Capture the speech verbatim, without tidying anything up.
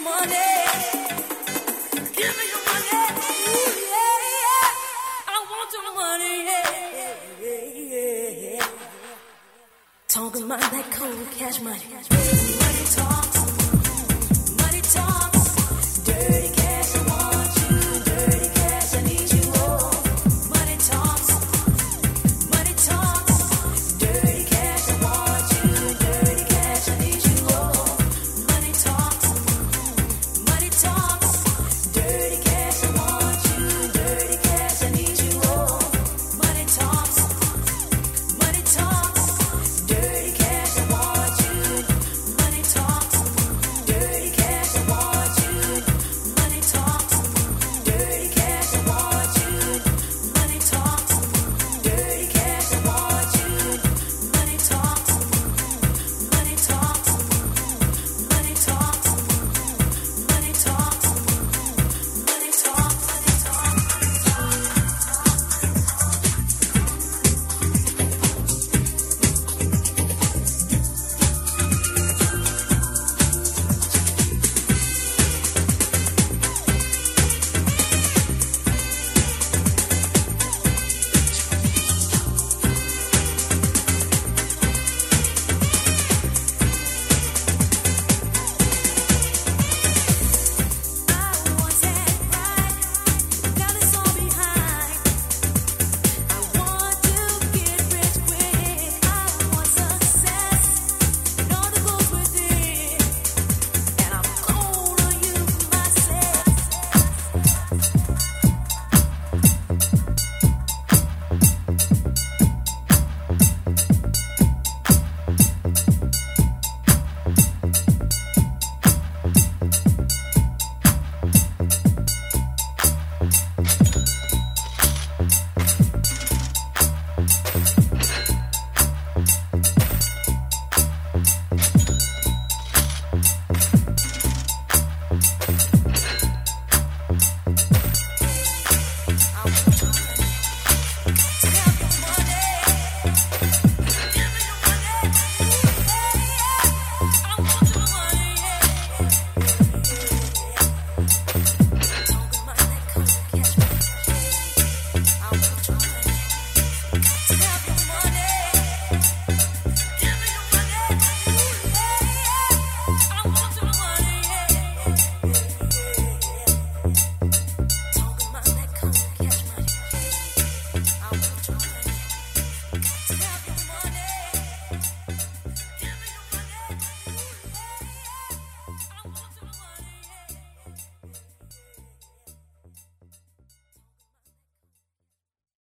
Talking about that cold cash money. Money talks, money talks, dirty cash, I want you, dirty cash, I need you, oh. Money talks, money talks, dirty cash, I want you, dirty cash, I need you, oh. Money talks, money talks, dirty cash, I want you, dirty cash, I need you, oh. Money talks, money talks. Dirty cash, I want you. Money talks. Dirty cash, I want you. Money talks. Dirty cash, I want you. Money talks. Dirty cash, I want you. Money talks. Money talks. Money talks. Money talks. Money talks.